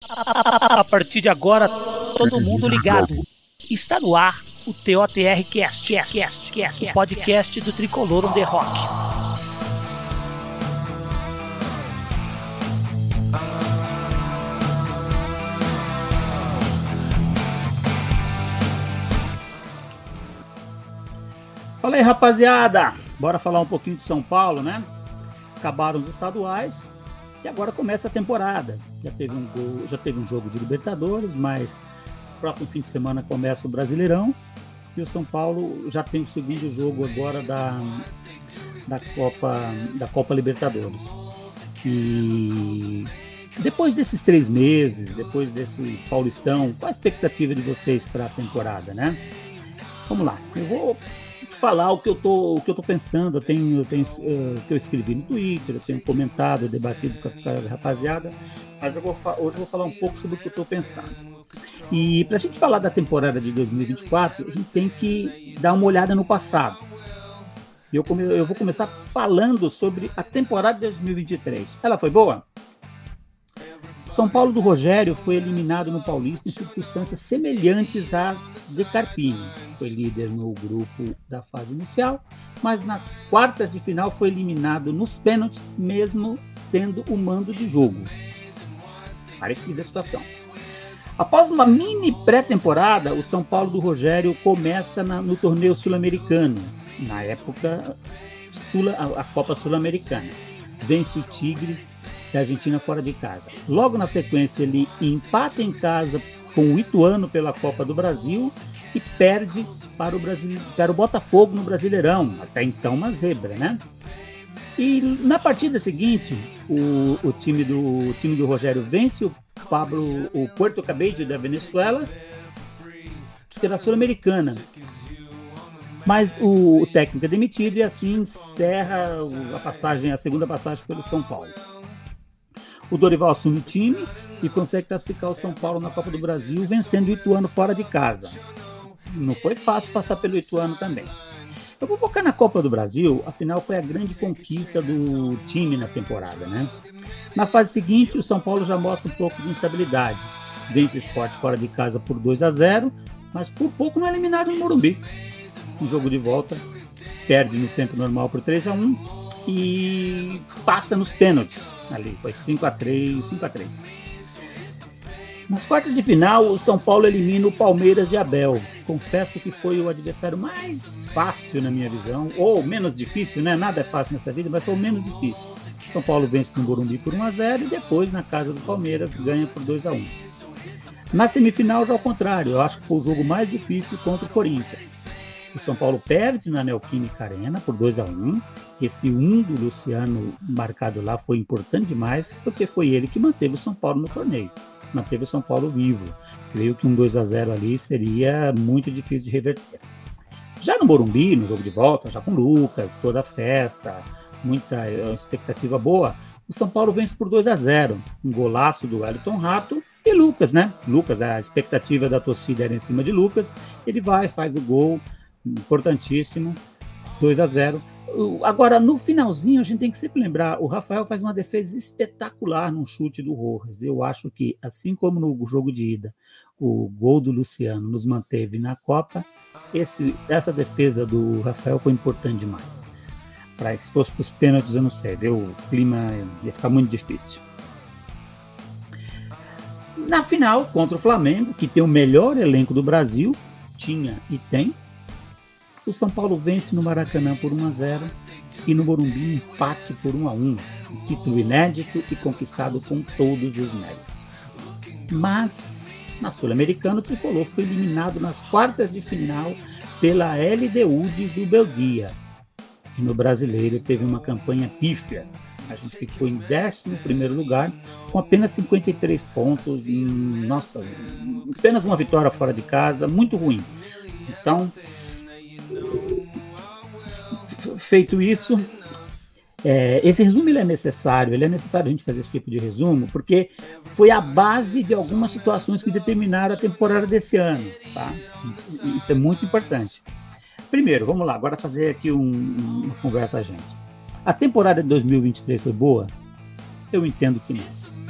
A partir de agora, todo mundo ligado. Está no ar o TOTR Cast, o podcast do Tricolor on the Rock. Fala aí, rapaziada! Bora falar um pouquinho de São Paulo, né? Acabaram os estaduais e agora começa a temporada. Já teve um jogo de Libertadores, mas próximo fim de semana começa o Brasileirão e o São Paulo já tem o segundo jogo agora da Copa Libertadores. E depois desses 3 meses, depois desse Paulistão, qual a expectativa de vocês para a temporada, né? Vamos lá, eu vou falar o que eu tô pensando, que eu escrevi no Twitter, eu tenho comentado, debatido com a rapaziada, mas hoje eu vou falar um pouco sobre o que eu estou pensando. E para a gente falar da temporada de 2024, a gente tem que dar uma olhada no passado. Eu vou começar falando sobre a temporada de 2023. Ela foi boa? São Paulo do Rogério foi eliminado no Paulista em circunstâncias semelhantes às de Carpini. Foi líder no grupo da fase inicial, mas nas quartas de final foi eliminado nos pênaltis, mesmo tendo o mando de jogo. Parecida a situação. Após uma mini pré-temporada, o São Paulo do Rogério começa no torneio sul-americano, na época a Copa Sul-Americana. Vence o Tigre da Argentina fora de casa. Logo na sequência ele empata em casa com o Ituano pela Copa do Brasil e perde para o Botafogo no Brasileirão, até então uma zebra, né? E na partida seguinte, o time do Rogério vence o Puerto Cabello da Venezuela pela Sul-Americana. Mas o técnico é demitido e assim encerra a segunda passagem pelo São Paulo. O Dorival assume o time e consegue classificar o São Paulo na Copa do Brasil, vencendo o Ituano fora de casa. Não foi fácil passar pelo Ituano também. Eu vou focar na Copa do Brasil, afinal foi a grande conquista do time na temporada, né? Na fase seguinte, o São Paulo já mostra um pouco de instabilidade. Vence o Sport fora de casa por 2-0, mas por pouco não é eliminado no Morumbi. No jogo de volta, perde no tempo normal por 3-1 e passa nos pênaltis. Ali foi 5-3. Nas quartas de final, o São Paulo elimina o Palmeiras de Abel. Confesso que foi o adversário mais fácil na minha visão, ou menos difícil, né? Nada é fácil nessa vida, mas foi o menos difícil. São Paulo vence no Morumbi por 1-0 e depois, na casa do Palmeiras, ganha por 2-1. Na semifinal, já ao contrário, eu acho que foi o jogo mais difícil contra o Corinthians. O São Paulo perde na Neoquímica Arena por 2-1. Esse 1 do Luciano marcado lá foi importante demais, porque foi ele que manteve o São Paulo no torneio. Manteve o São Paulo vivo. Creio que um 2-0 ali seria muito difícil de reverter. Já no Morumbi, no jogo de volta, já com o Lucas, toda a festa, muita expectativa boa, o São Paulo vence por 2-0. Um golaço do Wellington Rato e Lucas, né? Lucas, a expectativa da torcida era em cima de Lucas. Ele faz o gol, importantíssimo, 2-0. Agora, no finalzinho, a gente tem que sempre lembrar, o Rafael faz uma defesa espetacular num chute do Rojas. Eu acho que, assim como no jogo de ida, o gol do Luciano nos manteve na Copa, essa defesa do Rafael foi importante demais. Para que se fosse para os pênaltis, eu não sei, viu? O clima ia ficar muito difícil. Na final, contra o Flamengo, que tem o melhor elenco do Brasil, tinha e tem, o São Paulo vence no Maracanã por 1-0 e no Morumbi empate por 1-1. Um título inédito e conquistado com todos os méritos. Mas, na Sul-Americana, o Tricolor foi eliminado nas quartas de final pela LDU de Zubeldia. E no Brasileiro teve uma campanha pífia. A gente ficou em 11º lugar, com apenas 53 pontos. Nossa, apenas uma vitória fora de casa, muito ruim. Então, feito isso, esse resumo ele é necessário a gente fazer esse tipo de resumo, porque foi a base de algumas situações que determinaram a temporada desse ano, tá? Isso é muito importante. Primeiro, vamos lá, agora fazer aqui uma conversa, gente. A temporada de 2023 foi boa? Eu entendo que não.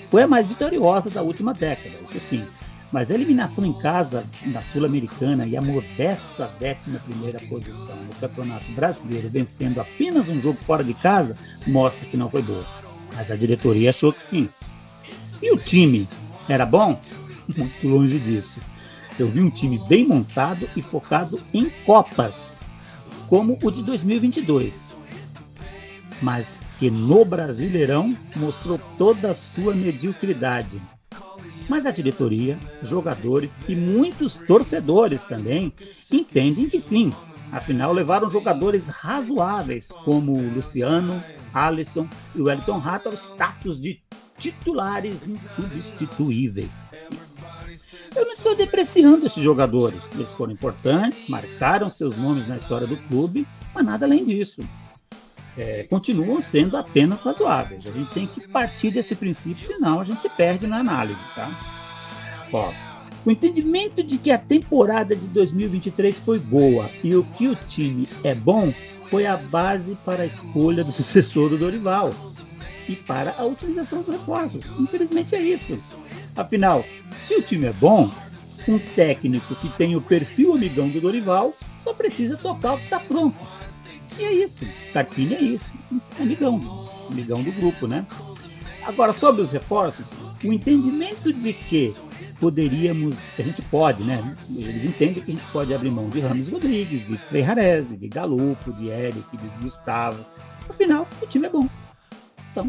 foi a mais vitoriosa da última década, isso sim. Mas a eliminação em casa na Sul-Americana e a modesta 11ª posição no Campeonato Brasileiro, vencendo apenas um jogo fora de casa, mostra que não foi boa. Mas a diretoria achou que sim. E o time era bom? Muito longe disso. Eu vi um time bem montado e focado em Copas, como o de 2022. Mas que no Brasileirão mostrou toda a sua mediocridade. Mas a diretoria, jogadores e muitos torcedores também entendem que sim. Afinal, levaram jogadores razoáveis como Luciano, Alisson e Wellington Rato ao status de titulares insubstituíveis. Sim. Eu não estou depreciando esses jogadores. Eles foram importantes, marcaram seus nomes na história do clube, mas nada além disso. Continuam sendo apenas razoáveis. A gente tem que partir desse princípio, senão a gente se perde na análise, tá? Ó, o entendimento de que a temporada de 2023 foi boa e o que o time é bom foi a base para a escolha do sucessor do Dorival e para a utilização dos reforços. Infelizmente é isso. Afinal, se o time é bom, um técnico que tem o perfil amigão do Dorival só precisa tocar o que está pronto. E é isso, Carpini é isso, amigão do grupo, né? Agora, sobre os reforços, o entendimento de que a gente pode, né? Eles entendem que a gente pode abrir mão de Rames Rodrigues, de Ferrarese, de Galupo, de Eric, de Gustavo. Afinal, o time é bom. Então,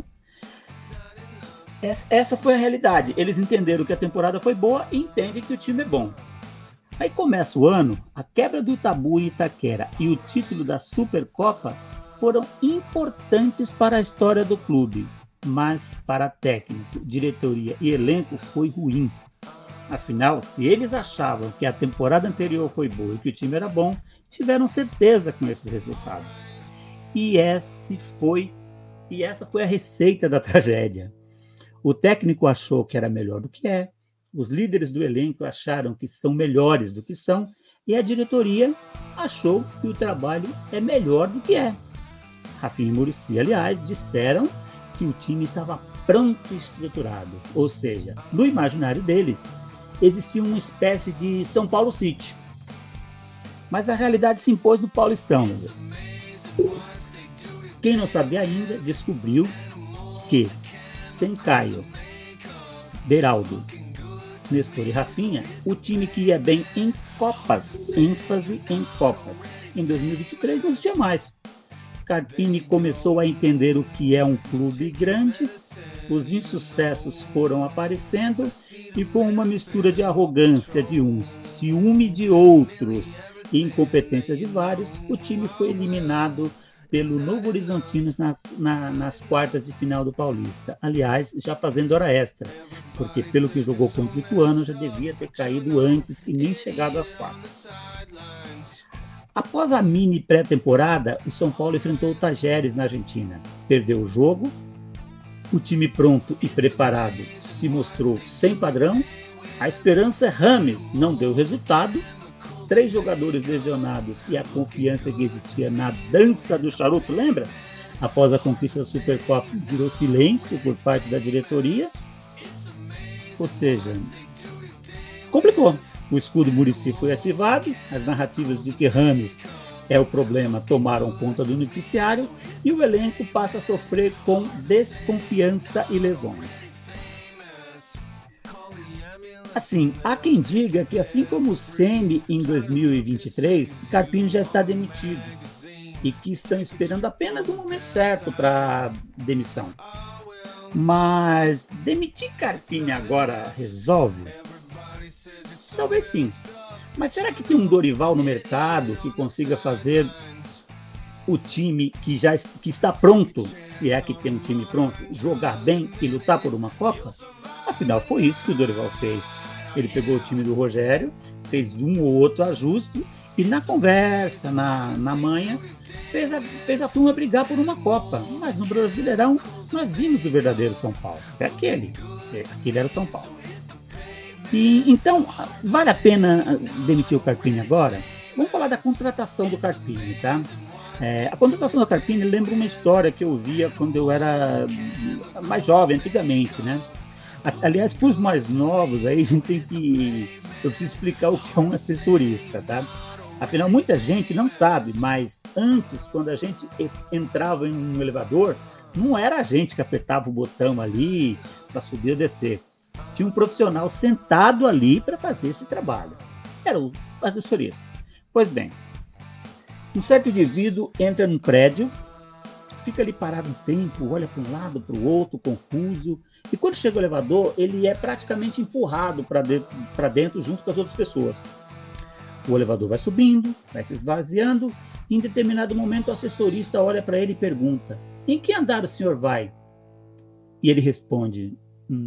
essa foi a realidade. Eles entenderam que a temporada foi boa e entendem que o time é bom. Aí começa o ano, a quebra do tabu em Itaquera e o título da Supercopa foram importantes para a história do clube, mas para técnico, diretoria e elenco foi ruim. Afinal, se eles achavam que a temporada anterior foi boa e que o time era bom, tiveram certeza com esses resultados. E essa foi a receita da tragédia. O técnico achou que era melhor do que é, os líderes do elenco acharam que são melhores do que são e a diretoria achou que o trabalho é melhor do que é. Rafinha e Muricy, aliás, disseram que o time estava pronto e estruturado, ou seja, no imaginário deles, existia uma espécie de São Paulo City. Mas a realidade se impôs no Paulistão. Quem não sabia ainda descobriu que sem Caio, Beraldo, Nestor e Rafinha, o time que ia bem em Copas, ênfase em Copas. Em 2023 não existia mais. Carpini começou a entender o que é um clube grande, os insucessos foram aparecendo e com uma mistura de arrogância de uns, ciúme de outros e incompetência de vários, o time foi eliminado pelo Novo Horizontinos nas quartas de final do Paulista. Aliás, já fazendo hora extra, porque pelo que jogou contra o Ituano, já devia ter caído antes e nem chegado às quartas. Após a mini pré-temporada, o São Paulo enfrentou o Tajeres na Argentina. Perdeu o jogo, o time pronto e preparado se mostrou sem padrão, a esperança Rames não deu resultado, 3 jogadores lesionados e a confiança que existia na dança do charuto, lembra? Após a conquista da Supercopa, virou silêncio por parte da diretoria. Ou seja, complicou. O escudo Muricy foi ativado, as narrativas de que Rames é o problema tomaram conta do noticiário e o elenco passa a sofrer com desconfiança e lesões. Assim, há quem diga que assim como o Ceni em 2023, Carpini já está demitido e que estão esperando apenas o momento certo para demissão. Mas demitir Carpini agora resolve? Talvez sim. Mas será que tem um Dorival no mercado que consiga fazer o time que está pronto, se é que tem um time pronto, jogar bem e lutar por uma Copa? Afinal, foi isso que o Dorival fez. Ele pegou o time do Rogério, fez um ou outro ajuste e na conversa, na manha, fez a turma brigar por uma Copa. Mas no Brasileirão, nós vimos o verdadeiro São Paulo. Aquele era o São Paulo. E, então, vale a pena demitir o Carpini agora? Vamos falar da contratação do Carpini, tá? A contratação do Carpini lembra uma história que eu via quando eu era mais jovem, antigamente, né? Aliás, para os mais novos, aí a gente tem que... Eu preciso explicar o que é um assessorista, tá? Afinal, muita gente não sabe, mas antes, quando a gente entrava em um elevador, não era a gente que apertava o botão ali para subir ou descer. Tinha um profissional sentado ali para fazer esse trabalho. Era o assessorista. Pois bem, um certo indivíduo entra num prédio, fica ali parado um tempo, olha para um lado, para o outro, confuso. E quando chega o elevador, ele é praticamente empurrado para dentro junto com as outras pessoas. O elevador vai subindo, vai se esvaziando, e em determinado momento o assessorista olha para ele e pergunta: em que andar o senhor vai? E ele responde: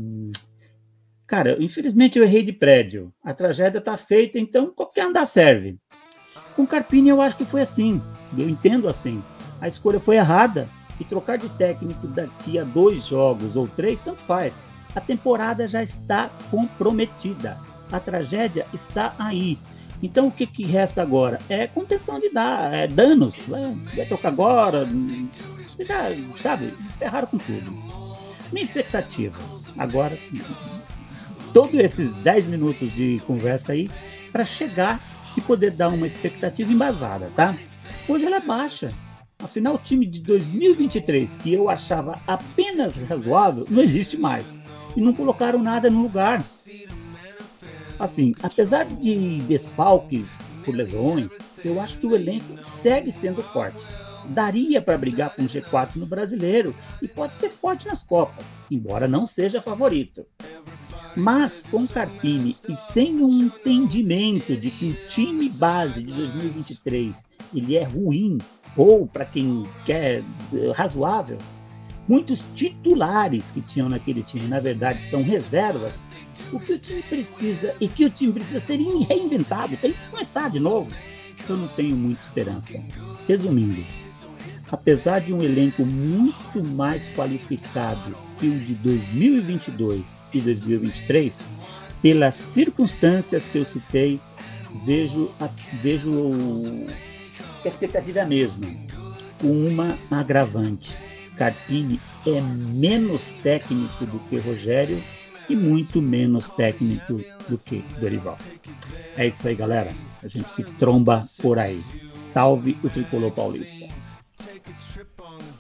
cara, infelizmente eu errei de prédio, a tragédia está feita, então qualquer andar serve. Com Carpini eu acho que foi assim, eu entendo assim, a escolha foi errada, e trocar de técnico daqui a 2 jogos ou 3, tanto faz. A temporada já está comprometida, a tragédia está aí. Então o que resta agora? É contenção de danos. Vai trocar agora, já sabe, ferraram com tudo. Minha expectativa, agora, todos esses 10 minutos de conversa aí, para chegar e poder dar uma expectativa embasada, tá? Hoje ela é baixa. Afinal, o time de 2023, que eu achava apenas razoável, não existe mais. E não colocaram nada no lugar. Assim, apesar de desfalques por lesões, eu acho que o elenco segue sendo forte. Daria para brigar com o G4 no Brasileiro e pode ser forte nas Copas, embora não seja favorito. Mas com Carpini e sem um entendimento de que o time base de 2023 ele é ruim, ou para quem quer razoável, muitos titulares que tinham naquele time, na verdade, são reservas. O que o time precisa e que o time precisa ser reinventado, tem que começar de novo. Eu não tenho muita esperança. Resumindo, apesar de um elenco muito mais qualificado que o de 2022 e 2023, pelas circunstâncias que eu citei, vejo que a expectativa é a mesma, com uma agravante. Carpini é menos técnico do que Rogério e muito menos técnico do que Dorival. É isso aí, galera. A gente se tromba por aí. Salve o Tricolor Paulista.